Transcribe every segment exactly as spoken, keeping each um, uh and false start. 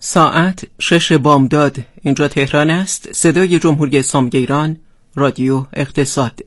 ساعت شش بامداد، اینجا تهران است. صدای جمهوری اسلامی ایران، رادیو اقتصاد.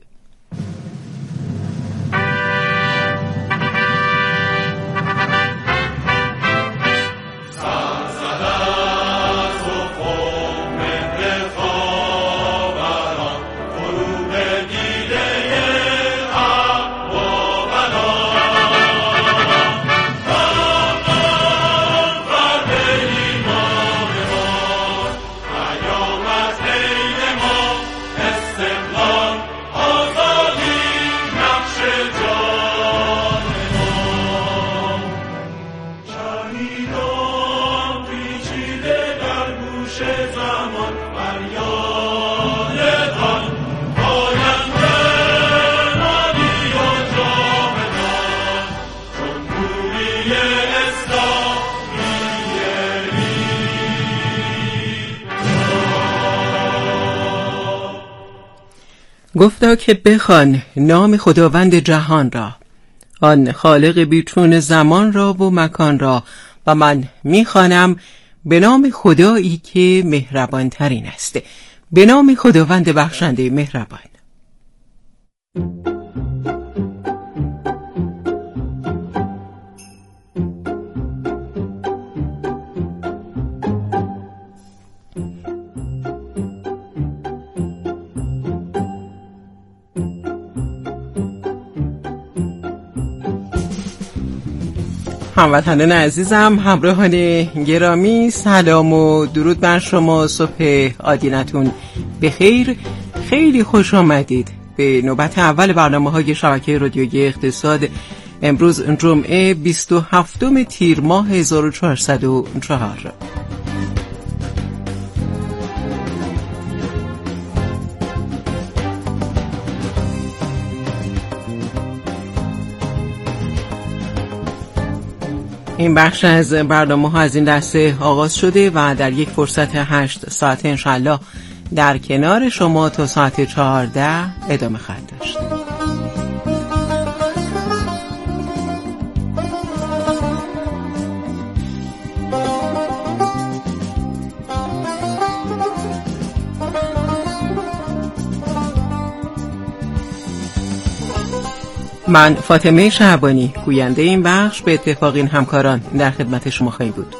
گفتا که بخوان نام خداوند جهان را، آن خالق بیچون زمان را و مکان را، و من میخوانم به نام خدایی که مهربان ترین است، به نام خداوند بخشنده مهربان. هموطنان عزیزم، همراهان گرامی، سلام و درود بر شما. صبح آدینتون بخیر. خیلی خوش آمدید به نوبت اول برنامه‌های شبکه رادیویی اقتصاد. امروز جمعه بیست و هفتم تیر ماه هزار و چهارصد و چهار. این بخش از برنامه ها از این دسته آغاز شده و در یک فرصت هشت ساعت انشالله در کنار شما تا ساعت چهارده ادامه خواهد داشت. من فاطمه شعبانی، گوینده این بخش، به اتفاق این همکاران در خدمت شما خواهی بود.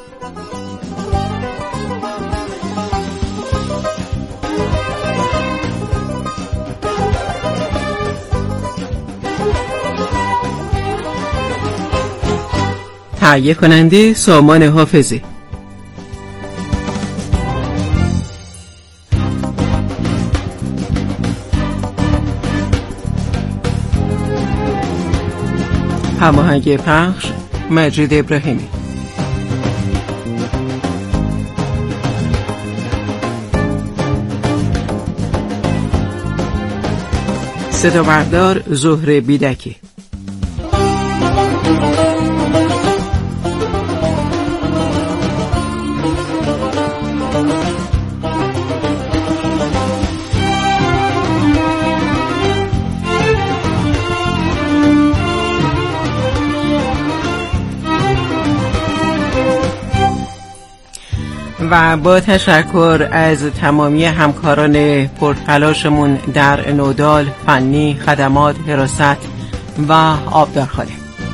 تهیه کننده سامان حافظی. هماهنگ پخش مجید ابراهیمی. صدا بردار زهره بیدکی. و با تشکر از تمامی همکاران پرتلاشمون در نودال، فنی، خدمات، حراست و آبدارخانه.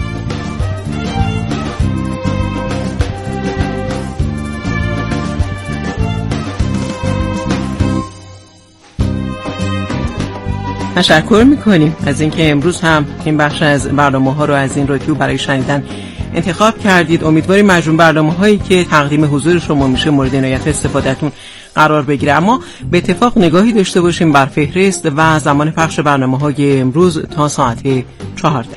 تشکر میکنیم از اینکه امروز هم این بخش از برنامه ها رو از این رادیو برای شنیدن انتخاب کردید. امیدواریم مجموع برنامه هایی که تقدیم حضور شما میشه مورد عنایت استفادهتون قرار بگیره. اما به اتفاق نگاهی داشته باشیم بر فهرست و زمان پخش برنامه های امروز تا ساعت چهارده.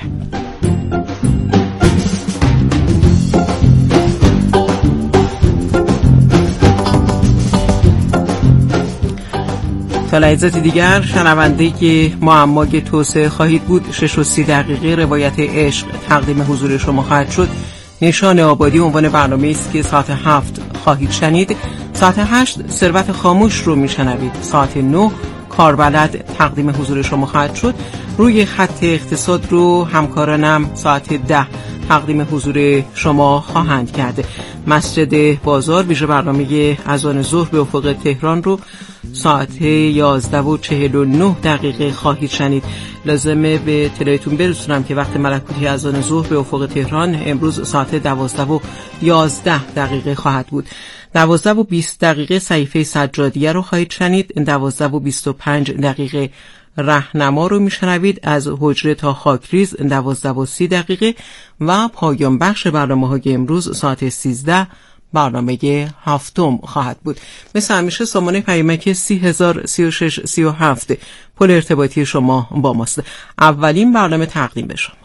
تا لحظات دیگر شنونده که معمای توسعه خواهید بود. شش و سی دقیقه روایت عشق تقدیم حضور شما خواهد شد. نشان آبادی عنوان برنامه است که ساعت هفت خواهید شنید. ساعت هشت ثروت خاموش رو میشنوید. ساعت نه کاربلد تقدیم حضور شما خواهد شد. روی خط اقتصاد رو همکارانم ساعت ده تقدیم حضور شما خواهند کرد. مسجد بازار ویژه برنامه اذان ظهر به افق تهران رو ساعت یازده و چهل و نه دقیقه خواهید شنید. لازمه به اطلاعتون برسونم که وقت ملکوتی اذان ظهر به افق تهران امروز ساعت دوازده و یازده دقیقه خواهد بود. دوازده و بیست دقیقه صحیفه سجادیه رو خواهید شنید. دوازده و بیست و پنج دقیقه رهنما رو میشنوید از حجره تا خاکریز. دوازده و سی دقیقه و پایان بخش برنامه های امروز ساعت سیزده برنامه هفتم خواهد بود. مثل همیشه سامانه پیامک سی هزار سی و شش سی و هفت پل ارتباطی شما با ماست. اولین برنامه تقدیم به شما.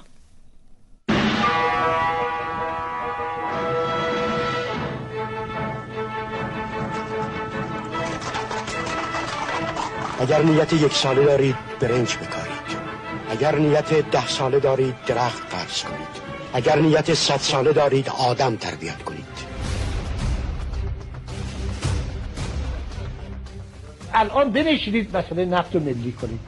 اگر نیت یک ساله دارید برنج بکارید، اگر نیت ده ساله دارید درخت فرض کنید، اگر نیت صد ساله دارید آدم تربیت کنید. الان بنشینید مسئله نفت رو ملی کنید.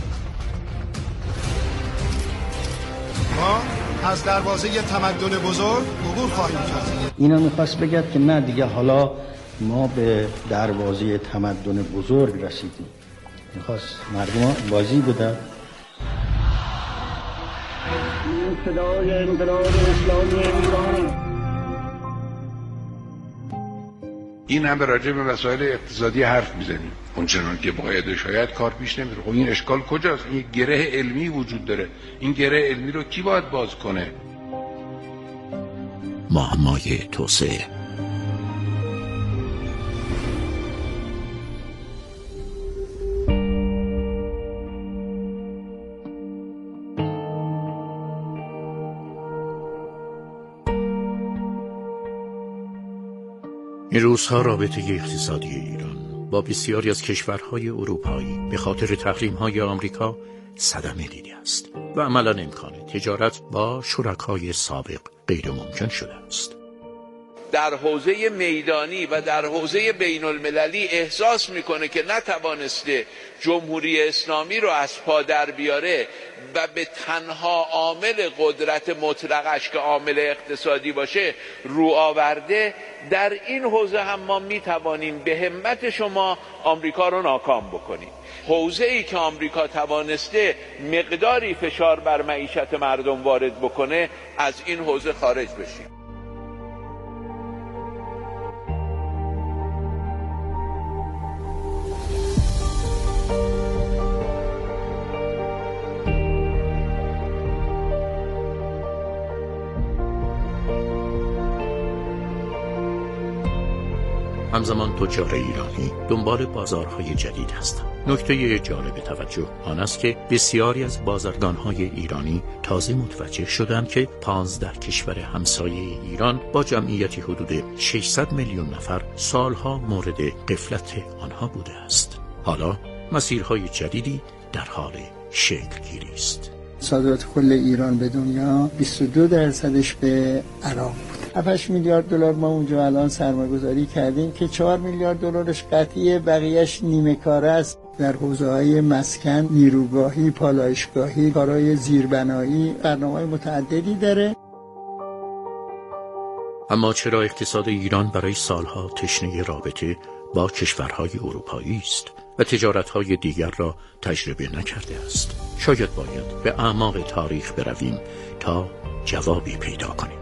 ما از دروازه تمدن بزرگ عبور خواهیم کرد. اینا میخواست بگد که نه دیگه حالا ما به دروازه تمدن بزرگ رسیدیم. میخواست مردم بازی بدن. این صدای انقلاب اسلامی ایران. این هم به راجع به مسائل اقتصادی حرف میزنیم اونچنان که باید شاید کار پیش نمیره. خب این اشکال کجاست؟ این گره علمی وجود داره. این گره علمی رو کی باید باز کنه؟ معمای توسعه. این روزها رابطه اقتصادی ایران با بسیاری از کشورهای اروپایی به خاطر تحریم‌های آمریکا صدمه دیده است و عملاً امکان تجارت با شرکای سابق غیر ممکن شده است. در حوزه میدانی و در حوزه بین المللی احساس میکنه که نتوانسته جمهوری اسلامی رو از پا در بیاره و به تنها عامل قدرت مطلقش که عامل اقتصادی باشه رو آورده، در این حوزه هم ما میتوانیم به همت شما آمریکا رو ناکام بکنیم. حوزه ای که آمریکا توانسته مقداری فشار بر معیشت مردم وارد بکنه، از این حوزه خارج بشیم. همزمان تجار ایرانی دنبال بازارهای جدید هستند. نکته جالب توجه آن است که بسیاری از بازرگانهای ایرانی تازه متوجه شدند که پانزده کشور همسایه ایران با جمعیتی حدود ششصد میلیون نفر سالها مورد غفلت آنها بوده است. حالا مسیرهای جدیدی در حال شکل گیری است. صادرات کل ایران به دنیا بیست و دو درصدش به عراق بود. هفت میلیارد دلار ما اونجا الان سرمایه‌گذاری کردیم که چهار میلیارد دلارش قطعیه، بقیه‌اش نیمه کاره است. در حوزه‌های مسکن، نیروگاهی، پالایشگاهی، کارهای زیربنایی، برنامه‌های متعددی داره. اما چرا اقتصاد ایران برای سالها تشنه رابطه با کشورهای اروپایی است و تجارت‌های دیگر را تجربه نکرده است؟ شاید باید به اعماق تاریخ برویم تا جوابی پیدا کنیم.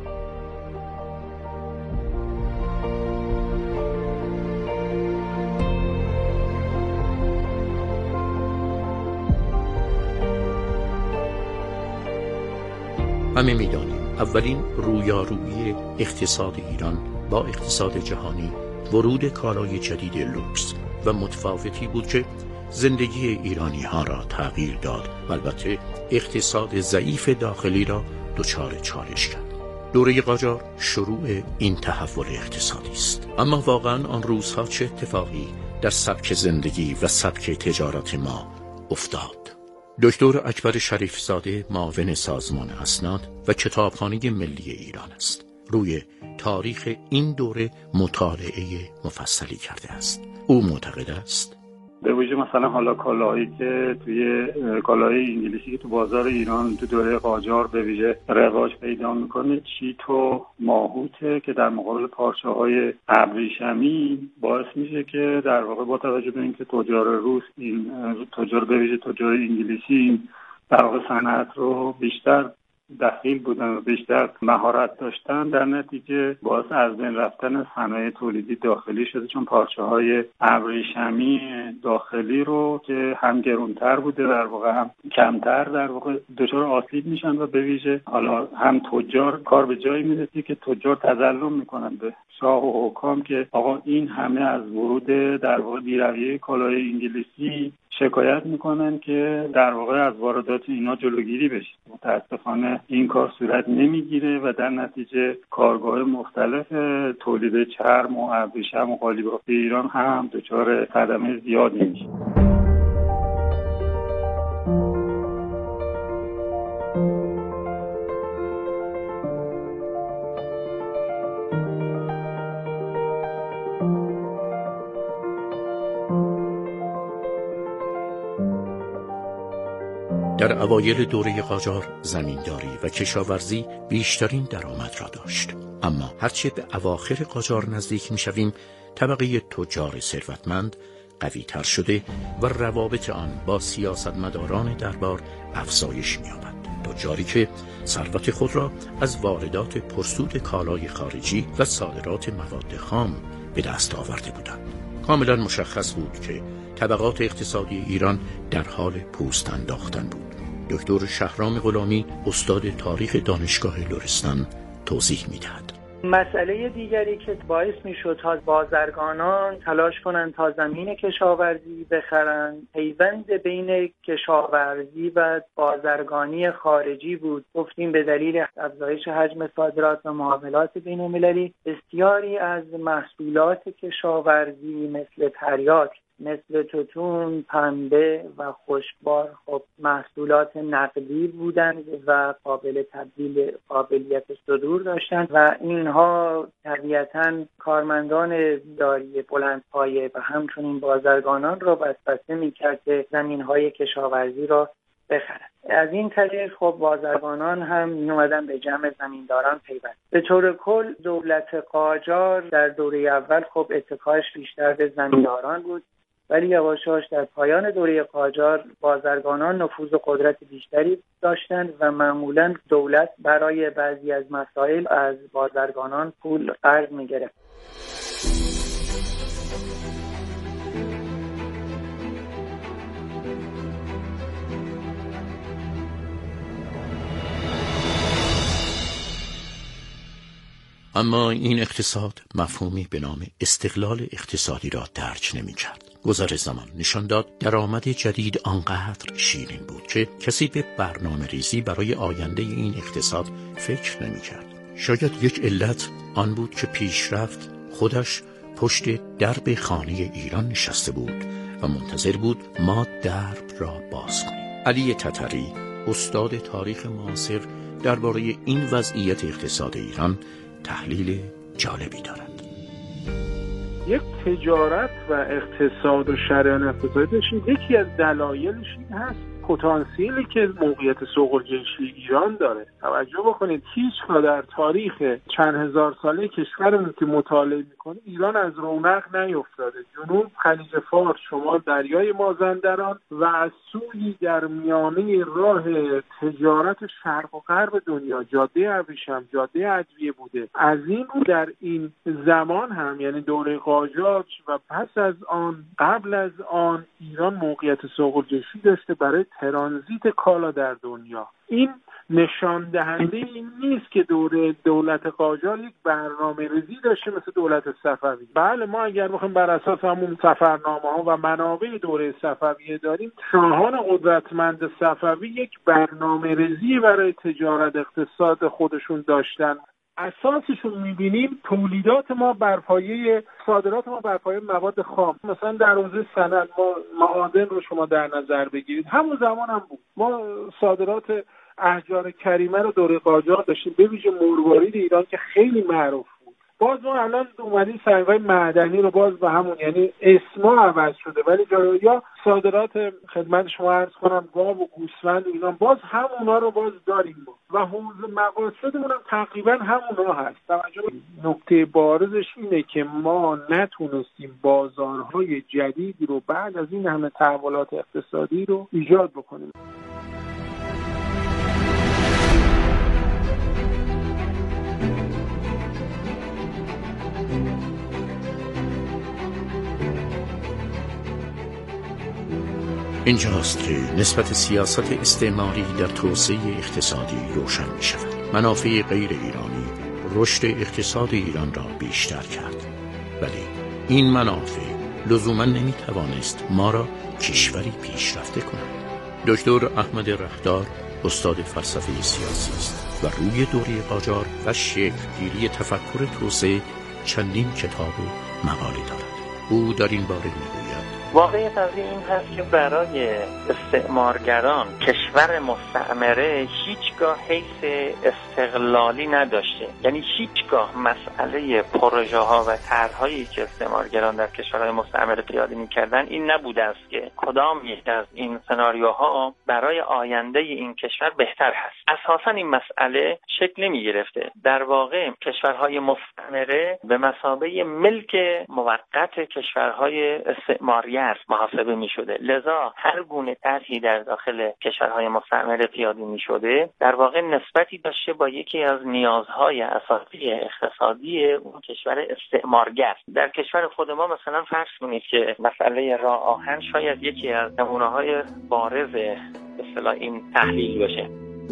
همه می‌دانیم اولین رویارویی اقتصاد ایران با اقتصاد جهانی ورود کالای جدید لوکس و متفاوتی بود که زندگی ایرانی ها را تغییر داد و البته اقتصاد ضعیف داخلی را دچار چالش کرد. دوره قاجار شروع این تحول اقتصادی است. اما واقعا آن روزها چه اتفاقی در سبک زندگی و سبک تجارت ما افتاد؟ دکتر اکبر شریفزاده معاون سازمان اسناد و کتابخانه ملی ایران است. روی تاریخ این دوره مطالعه مفصلی کرده است. او معتقد است به ویژه مثلا حالا کالاهایی که توی کالاهای انگلیسی که تو بازار ایران تو دوره قاجار به ویژه رواج پیدا میکنه، چیت و ماهوته که در مقابل پارچه‌های ابریشمی باعث میشه که در واقع با توجه به اینکه تجار روس این تجار به ویژه تجار انگلیسی در واقع صنعت رو بیشتر دخیل بودن و بیشتر مهارت داشتن، در نتیجه باعث از بین رفتن صنایع تولیدی داخلی شده، چون پارچه‌های ابریشمی داخلی رو که هم گرانتر بوده در واقع هم کمتر در واقع دچار آسیب میشن و به ویژه حالا هم تجار کار به جایی میرسه که تجار تظلم میکنن به شاه و حکام که آقا این همه از ورود در واقع بی‌رویه کالای انگلیسی شکایت میکنن که در واقع از واردات اینا جلوگیری بشه. متاسفانه این کار صورت نمیگیره و در نتیجه کارگاه مختلف تولید چرم و ابریشم و قالیبافی ایران هم دچار صدمه زیادی میشه. در اوایل دوره قاجار زمینداری و کشاورزی بیشترین درآمد را داشت، اما هرچه به اواخر قاجار نزدیک می شویم طبقه تجار ثروتمند قوی تر شده و روابط آن با سیاستمداران دربار افزایش می یابد. تجاری که ثروت خود را از واردات پرسود کالای خارجی و صادرات مواد خام به دست آورده بودند. کاملا مشخص بود که طبقات اقتصادی ایران در حال پوست انداختن بود. دکتر شهرام غلامی، استاد تاریخ دانشگاه لرستان، توضیح می‌دهد. مسئله دیگری که باعث می‌شد تا بازرگانان تلاش کنند تا زمین کشاورزی بخرند، پیوند بین کشاورزی و بازرگانی خارجی بود. گفتیم به دلیل افزایش حجم صادرات و معاملات بین‌المللی، بسیاری از محصولات کشاورزی مثل تریاک، مثل توتون، پنبه و خشکبار خب محصولات نقدی بودند و قابل تبدیل، قابلیت صدور داشتند و اینها طبیعتاً کارمندان داری بلندپایه و همچنین بازرگانان را وسوسه می‌کرد که زمین‌های کشاورزی را بخرند. از این طریق خب بازرگانان هم می‌اومدن به جمع زمینداران پیوند. به طور کل دولت قاجار در دوره اول خب اتکاش بیشتر به زمینداران بود، ولی یواش یواش در پایان دوره قاجار بازرگانان نفوذ و قدرت بیشتری داشتند و معمولاً دولت برای بعضی از مسائل از بازرگانان پول قرض می‌گرفت. اما این اقتصاد مفهومی به نام استقلال اقتصادی را درک نمی‌کرد. گذر زمان نشان داد درآمد جدید آنقدر شیرین بود که کسی به برنامه ریزی برای آینده این اقتصاد فکر نمی‌کرد. شاید یک علت آن بود که پیشرفت خودش پشت درب خانه ایران نشسته بود و منتظر بود ما درب را باز کنیم. علی تتری، استاد تاریخ معاصر، درباره این وضعیت اقتصاد ایران تحلیل جالبی دارد. یک تجارت و اقتصاد و شریان اقتصادی داشتیم. یکی از دلایلش این هست پتانسیلی که موقعیت سوق الجنسی ایران داره. توجه بکنید هیچ در تاریخ چند هزار ساله کشورمون که مطالعه میکنه ایران از رونق نیفتاده. جنوب خلیج فارس، شمال دریای مازندران و از سوی در میانه راه تجارت شرق و غرب دنیا جاده ابریشم، جاده ادویه بوده. از این رو در این زمان هم یعنی دوره قاجار و پس از آن قبل از آن ایران موقعیت سوق الجنسی داشته برای ترانزیت کالا در دنیا. این نشان دهنده این نیست که دوره دولت قاجار یک برنامه ریزی داشته مثل دولت صفوی. بله ما اگر بخوایم بر اساس همون سفرنامه ها و منابع دوره صفویه داریم، شاهان قدرتمند صفوی یک برنامه ریزی برای تجارت اقتصاد خودشون داشتن. اساسشون می‌بینیم تولیدات ما بر پایه صادرات ما بر پایه مواد خام. مثلا در حوزه صنعت ما معادن رو شما در نظر بگیرید، همون زمان هم بود ما صادرات احجار کریمه رو دوره قاجار داشتیم، به ویژه مروارید ایران که خیلی معروف بود باز ما الان اومدیم سنگ‌های معدنی رو باز به همون، یعنی اسما عوض شده ولی یا صادرات خدمت شما عرض کنم گاو و گوسفند اینا باز همونا رو باز داریم ما و حوزه مقاصدمون هم تقریبا همونا هست. توجه نکته بارزش اینه که ما نتونستیم بازارهای جدیدی رو بعد از این همه تحولات اقتصادی رو ایجاد بکنیم. اینجاست که نسبت سیاست استعماری در توسعه اقتصادی روشن می شود. منافع غیر ایرانی رشد اقتصاد ایران را بیشتر کرد، ولی این منافع لزوما نمی توانست ما را کشوری پیشرفته کند. دکتر احمد رهدار استاد فلسفه سیاسی است و روی دوره قاجار و شکل‌گیری تفکر توسعه چندین کتاب و مقاله دارد. او در این باره میگوید واقعیت قضیه این هست که برای استعمارگران کشور مستعمره هیچگاه حیث استقلالی نداشته، یعنی هیچگاه مسئله پروژه ها و طرح‌هایی که استعمارگران در کشورهای مستعمره پیاده می‌کردن این نبوده است که کدام یک از این سناریوها برای آینده این کشور بهتر هست. اساساً این مسئله شکل نمی‌گرفته. در واقع کشورهای مستعمره به مثابه ملک موقت کشورهای استعماری محاسبه می شده، لذا هر گونه طرحی در داخل کشورهای مستعمره پیاده می شده در واقع نسبتی داشته با یکی از نیازهای اساسی اقتصادی اون کشور استعمارگر. در کشور خود ما مثلا فرض کنید که مسئله راه آهن شاید یکی از نمونه‌های بارز به اصطلاح این تحلیل باشه.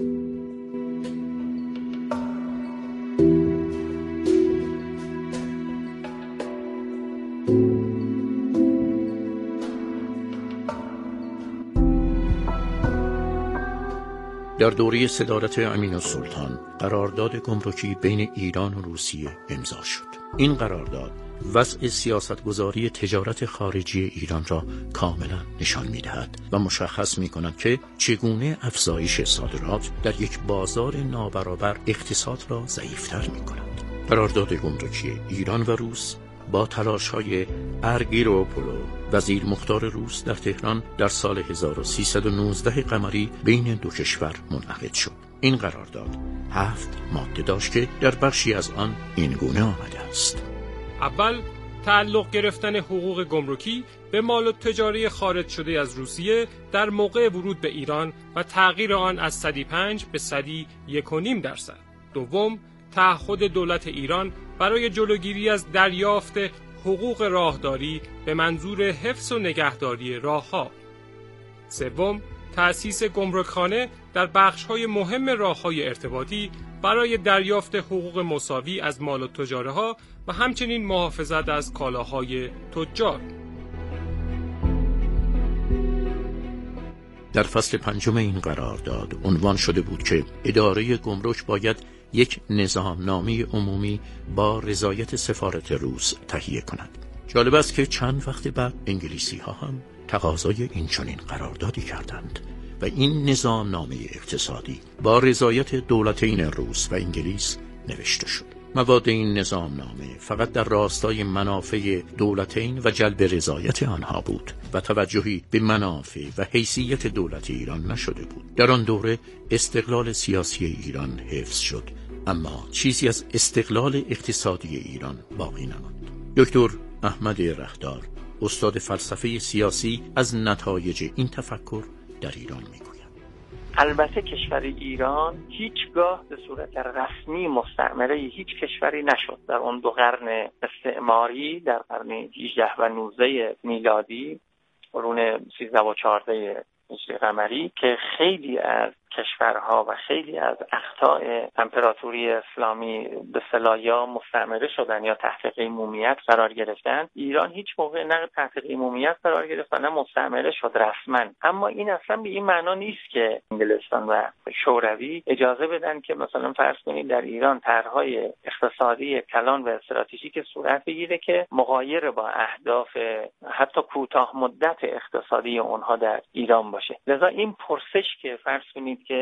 در دوره صدارت امین‌السلطان قرارداد گمرکی بین ایران و روسیه امضا شد. این قرارداد وضع سیاستگذاری تجارت خارجی ایران را کاملا نشان می‌دهد و مشخص می‌کند که چگونه افزایش صادرات در یک بازار نابرابر اقتصاد را ضعیف‌تر می‌کند. قرارداد گمرکی ایران و روس با تلاش‌های ارگیروپولو وزیر مختار روس در تهران در سال هزار و سیصد و نوزده قمری بین دو کشور منعقد شد. این قرارداد هفت ماده داشت که در بخشی از آن این گونه آمده است: اول، تعلق گرفتن حقوق گمرکی به مال تجاری خارج شده از روسیه در موقع ورود به ایران و تغییر آن از صدی پنج به صدی یک و نیم درصد. دوم، تعهد دولت ایران برای جلوگیری از دریافت حقوق راهداری به منظور حفظ و نگهداری راه‌ها. سوم، تأسیس گمرکخانه در بخش‌های مهم راه‌های ارتباطی برای دریافت حقوق مساوی از مال و تجارها و همچنین محافظت از کالاهای تجار. در فصل پنجم این قرارداد عنوان شده بود که اداره گمرک باید یک نظامنامه عمومی با رضایت سفارت روس تهیه کند. جالب است که چند وقت بعد انگلیسی ها هم تقاضای این چنین قراردادی کردند و این نظامنامه اقتصادی با رضایت دولتین روس و انگلیس نوشته شد. مواد این نظامنامه فقط در راستای منافع دولتین و جلب رضایت آنها بود و توجهی به منافع و حیثیت دولت ایران نشده بود. در آن دوره استقلال سیاسی ایران حفظ شد، اما چیزی از استقلال اقتصادی ایران باقی نماند. دکتر احمد رهدار استاد فلسفه سیاسی از نتایج این تفکر در ایران میگوید: البته کشور ایران هیچگاه به صورت رسمی مستعمره هیچ کشوری نشد. در اون دو قرن استعماری، در قرن هجده و نوزده میلادی، قرون سیزده و چهارده هجری قمری، که خیلی از کشورها و خیلی از اقطاع امپراتوری اسلامی به اصطلاح یا مستعمره شدن یا تحت قیمومیت قرار گرفتن، ایران هیچ موقع نه تحت قیمومیت قرار گرفت و نه مستعمره شد رسما. اما این اصلا به این معنا نیست که انگلستان و شوروی اجازه بدن که مثلا فرض کنید در ایران طرح‌های اقتصادی کلان و استراتژیک صورت بگیره که مغایر با اهداف حتی کوتاه مدت اقتصادی اونها در ایران باشه. لذا این پرسش که فرض کنید که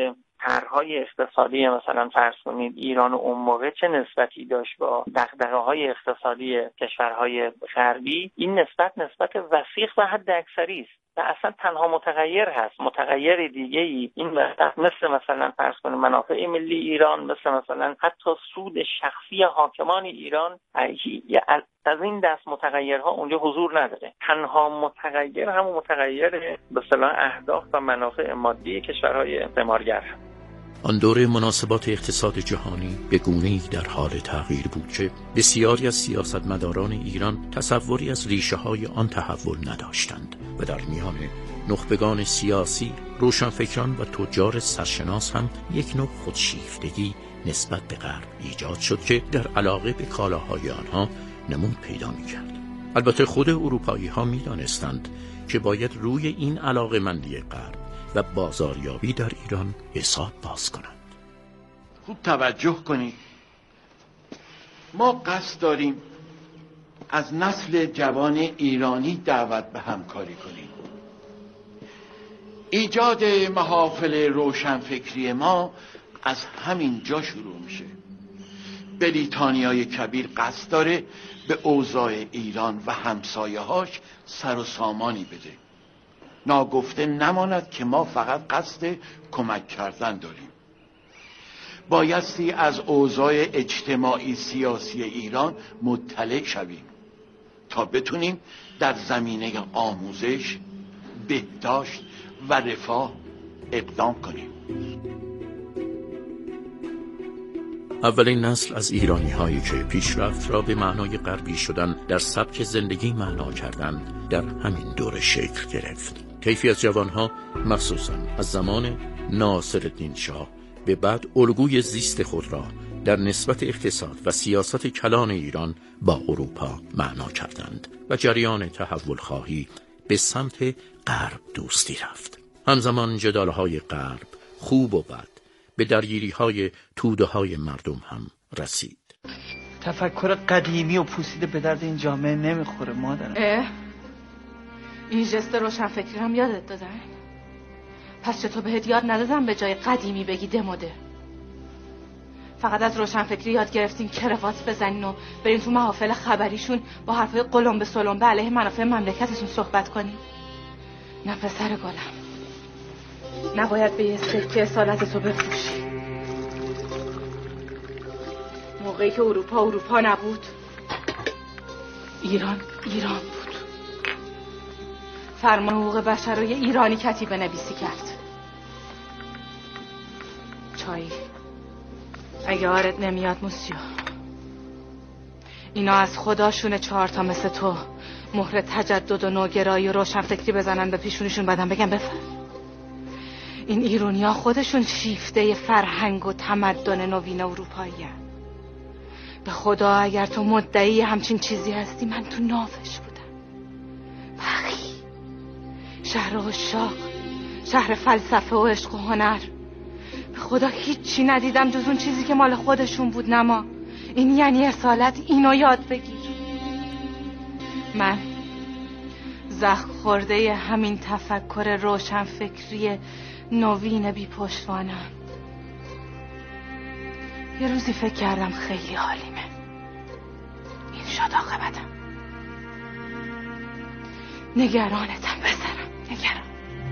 طرح‌های اقتصادی مثلا فرض کنید ایران اون موقع چه نسبتی داشت با دغدغه‌های اقتصادی کشورهای غربی، این نسبت نسبت وثیق و حد اکثری است و اصلا تنها متغیر هست. متغیر دیگه ای این وسط مثل مثلا فرض کنید منافع ملی ایران، مثل مثلا حتی سود شخصی حاکمان ایران، از این دست متغیرها اونجا حضور نداره. تنها متغیر همون متغیر به اصطلاح اهداف و منافع مادی کشورهای استعمارگر هست. آن دوره مناسبات اقتصاد جهانی به گونه‌ای در حال تغییر بود که بسیاری از سیاستمداران ایران تصوری از ریشه‌های آن تحول نداشتند و در میان نخبگان سیاسی، روشنفکران و تجار سرشناس هم یک نوع خودشیفتگی نسبت به غرب ایجاد شد که در علاقه به کالاهای آنها نمود پیدا می‌کرد. البته خود اروپایی‌ها می‌دانستند که باید روی این علاقه‌مندی غرب و بازاریابی در ایران حساب باز کنند. خوب توجه کنید، ما قصد داریم از نسل جوان ایرانی دعوت به همکاری کنیم. ایجاد محافل روشنفکری ما از همین جا شروع میشه. بریتانیای کبیر قصد داره به اوضاع ایران و همسایه‌هاش سر و سامانی بده. ناگفته نماند که ما فقط قصد کمک کردن داریم. بایستی از اوضاع اجتماعی سیاسی ایران مطلع شویم تا بتونیم در زمینه آموزش، بهداشت و رفاه اقدام کنیم. اولین نسل از ایرانی هایی که پیشرفت را به معنای غربی شدن در سبک زندگی معنا کردند در همین دوره شکل گرفت. کیفی از جوانها مخصوصا از زمان ناصرالدین شاه به بعد الگوی زیست خود را در نسبت اقتصاد و سیاست کلان ایران با اروپا معنا کردند و جریان تحول خواهی به سمت غرب دوستی رفت. همزمان جدالهای غرب خوب و بد به درگیری‌های توده‌های مردم هم رسید. تفکر قدیمی و پوسیده به درد این جامعه نمیخوره مادرم. اه این جست روشنفکری هم یادت دادن؟ پس چطور بهت یاد ندادم به جای قدیمی بگی دموده؟ فقط از روشنفکری یاد گرفتین کراوات بزنین و برین تو محافل خبریشون با حرفای قلمبه سلمبه علیه منافع مملکتتون صحبت کنین. نه پسر گلم، نباید به یه سکه اصالت تو بفروشی. موقعی که اروپا اروپا نبود، ایران ایران بود. فرمان حقوق بشر رو یه ایرانی کتیبه نویسی کرد. چای اگه آرد نمیاد موسیو، اینا از خداشونه چهار تا مثل تو مهر تجدد و نوگرایی و روشنفکری بزنن به پیشونیشون، بدن بگن بفر. این ایرانی ها خودشون شیفته فرهنگ و تمدن نوین اروپایی هست. به خدا اگر تو مدعی همچین چیزی هستی، من تو نافش بودم. بخی شهر عشاق، شهر فلسفه و عشق و هنر. به خدا هیچی ندیدم جز اون چیزی که مال خودشون بود. نما این یعنی اصالت، اینو یاد بگیر. من زخم خورده همین تفکر روشنفکری نوین بی پشتوانم. یه روزی فکر کردم خیلی حالیمه، این شد عاقبتم. نگرانتم بسرم، نگران.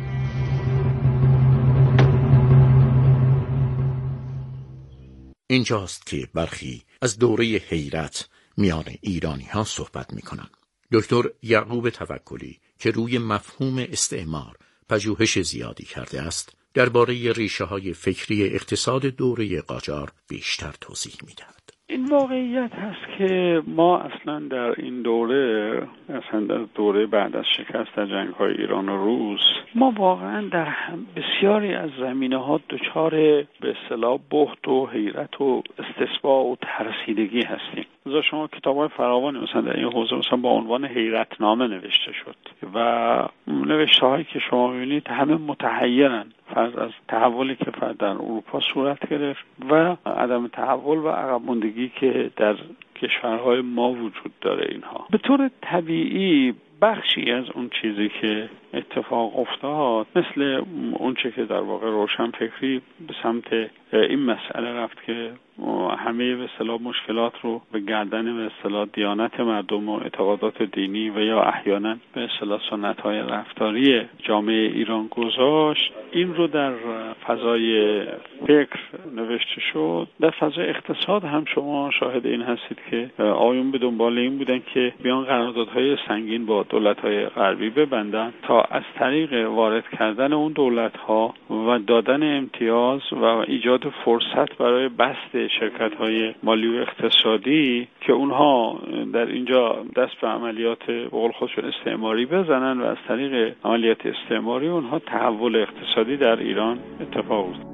اینجاست که برخی از دوره حیرت میان ایرانی ها صحبت می کنند. دکتر یعقوب توکلی که روی مفهوم استعمار پژوهش زیادی کرده است، درباره ریشه‌های فکری اقتصاد دوره قاجار بیشتر توضیح می‌دهد. این واقعیت هست که ما اصلا در این دوره، اصلا در دوره بعد از شکست در جنگ‌های ایران و روس، ما واقعا در بسیاری از زمینه‌ها دچار به اصطلاح بهت و حیرت و استصباع و ترسیدگی هستیم. مثلا شما کتاب‌های فراوانی مثلا در این حوزه مثلا با عنوان حیرتنامه نوشته شد و نوشته‌هایی که شما می‌بینید همه متحیرن، فرض از تحولی که فرض در اروپا صورت گرفت و عدم تحول و عقب ماندگی که در کشورهای ما وجود داره. اینها به طور طبیعی بخشی از اون چیزی که اتفاق افتاد، مثل اون چه که در واقع روشنفکری به سمت این مسئله رفت که همه به اصطلاح مشکلات رو به گردن به اصطلاح دیانت مردم و اعتقادات دینی و یا احیانا به اصطلاح سنت‌های رفتاری جامعه ایران گذاشت، این رو در فضای فکر نوشته شد. در فضای اقتصاد هم شما شاهد این هستید که آیون به دنبال این بودن که بیان قراردادهای سنگین با دولت‌های غربی ببندن تا از طریق وارد کردن اون دولت‌ها و دادن امتیاز و ایجاد فرصت برای بسط شرکت‌های مالی و اقتصادی که اونها در اینجا دست به عملیات به قول خودشون استعماری بزنن و از طریق عملیات استعماری اونها تحول اقتصادی در ایران اتفاق افتاد.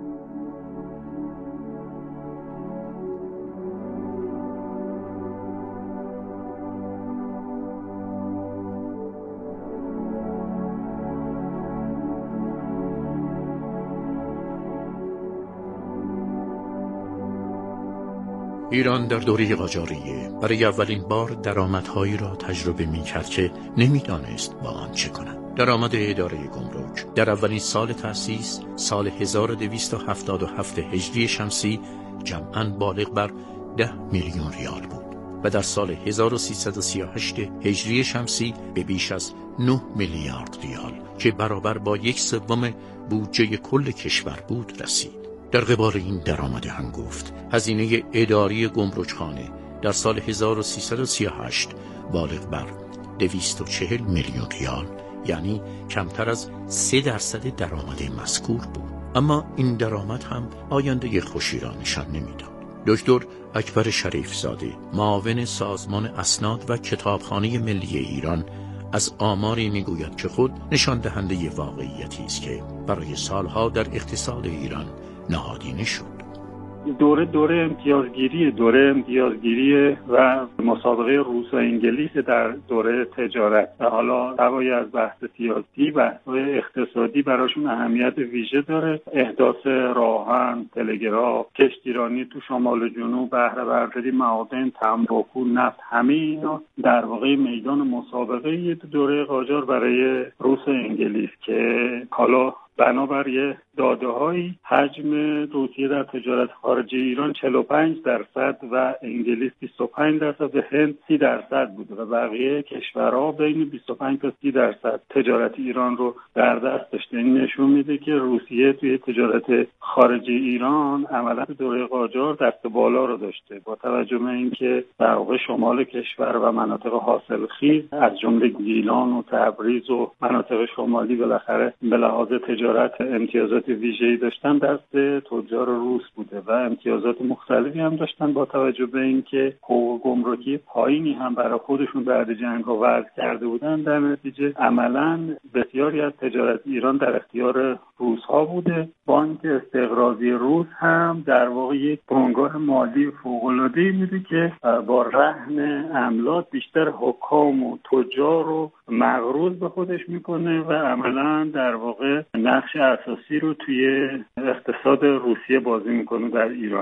ایران در دوره قاجاریه برای اولین بار درآمدهایی را تجربه می‌کرد که نمی‌دانست با آن چه کند. درآمد اداره گمرک در اولین سال تأسیس سال هزار و دویست و هفتاد و هفت هجری شمسی جمعاً بالغ بر ده میلیون ریال بود و در سال هزار و سیصد و سی و هشت هجری شمسی به بیش از نه میلیارد ریال که برابر با یک سوم بودجه کل کشور بود رسید. در قبال این درآمد هنگفت هزینه اداری گمرکخانه در سال هزار و سیصد و سی و هشت بالغ بر دویست و چهل میلیون ریال، یعنی کمتر از سه درصد درآمد مذکور بود. اما این درآمد هم آینده خوشی را نشان نمیداد. دکتر اکبر شریف زاده، معاون سازمان اسناد و کتابخانه ملی ایران، از آماری میگوید که خود نشان دهنده واقعیتی است که برای سالها در اقتصاد ایران نهادینه شد. دوره دوره امتیازگیری دوره امتیازگیری و مسابقه روس و انگلیس در دوره تجارت و حالا علاوه از بحث سیاسی بحث‌های اقتصادی براشون اهمیت ویژه داره. احداث راهن، تلگراف، کشتیرانی تو شمال و جنوب، بهره برداری معادن، تنباکو، نفت، همه اینا در واقع میدان مسابقه دوره قاجار برای روس و انگلیس که حالا بنابر یه داده‌های حجم روسیه در تجارت خارجی ایران چهل و پنج درصد و انگلیس بیست و پنج درصد و هند سی درصد بوده و بقیه کشورها بین بیست و پنج تا سی درصد تجارت ایران رو در دست داشته. این نشون میده که روسیه توی تجارت خارجی ایران عملاً دوره قاجار دست بالا رو داشته، با توجه به اینکه در واقع شمال کشور و مناطق حاصلخیز از جمله گیلان و تبریز و مناطق شمالی بالاخره به لحاظ تجارت امتیازات ویژه‌ای داشتن دست تجار روس بوده و امتیازات مختلفی هم داشتن، با توجه به اینکه حقوق گمرکی پایینی هم برای خودشون بعد جنگ وضع کرده بودن. در نتیجه عملاً بسیاری از تجارت ایران در اختیار روس ها بوده. بانک استقراضی روس هم در واقع یک بنگاه مالی فوق‌العاده‌ای میده که با رهن املاک بیشتر حکام و تجار رو مغروض به خودش میکنه و عملاً در واقع نقش اساسی رو توی اقتصاد روسیه بازی میکنه در ایران.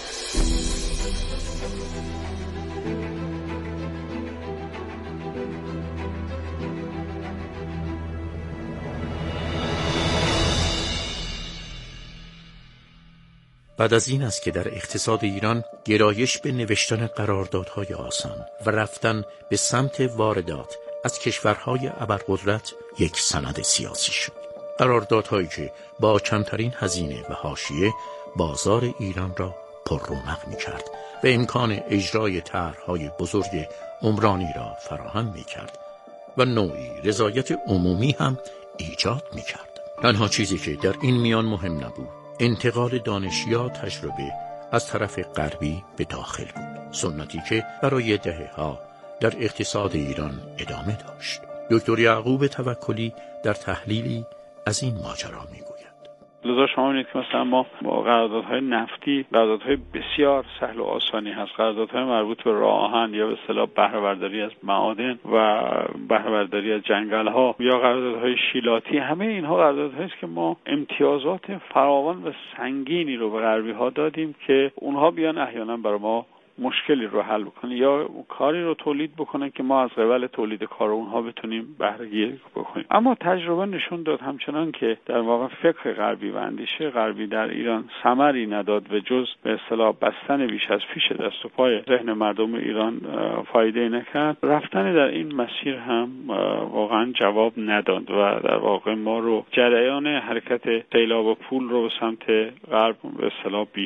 بعد از این است که در اقتصاد ایران گرایش به نوشتن قراردادهای آسان و رفتن به سمت واردات از کشورهای ابرقدرت یک سند سیاسی شد. قراردادهایی که با کمترین هزینه و حاشیه بازار ایران را پر رونق می‌کرد و امکان اجرای طرح‌های بزرگ عمرانی را فراهم می‌کرد و نوعی رضایت عمومی هم ایجاد می‌کرد. تنها چیزی که در این میان مهم نبود انتقال دانش یا تجربه از طرف غربی به داخل بود، سنتی که برای دهه‌ها در اقتصاد ایران ادامه داشت. دکتر یعقوب توکلی در تحلیلی از این ماجرا میگوید. لذا شما می‌بینید که مثلا ما با قراردادهای نفتی قراردادهای بسیار سهل و آسانی هست، قراردادهای مربوط به راه آهن یا به اصطلاح بهره برداری از معادن و بهره برداری از جنگل‌ها یا قراردادهای شیلاتی، همه اینها قراردادهایی است که ما امتیازات فراوان و سنگینی رو به غربی‌ها دادیم که اونها بیان احیانا برای ما مشکلی رو حل بکنه یا کاری رو تولید بکنه که ما از قبل تولید کار اونها بتونیم بهره گیری بکنیم. اما تجربه نشون داد همچنان که در واقع فکر غربی و اندیشه غربی در ایران ثمری نداد و جز به اصطلاح بستن بیش از پیش دست و پای ذهن مردم ایران فایده نکرد، رفتن در این مسیر هم واقعا جواب نداد و در واقع ما رو جریان حرکت سیلاب پول رو به سمت غرب به اصطلاح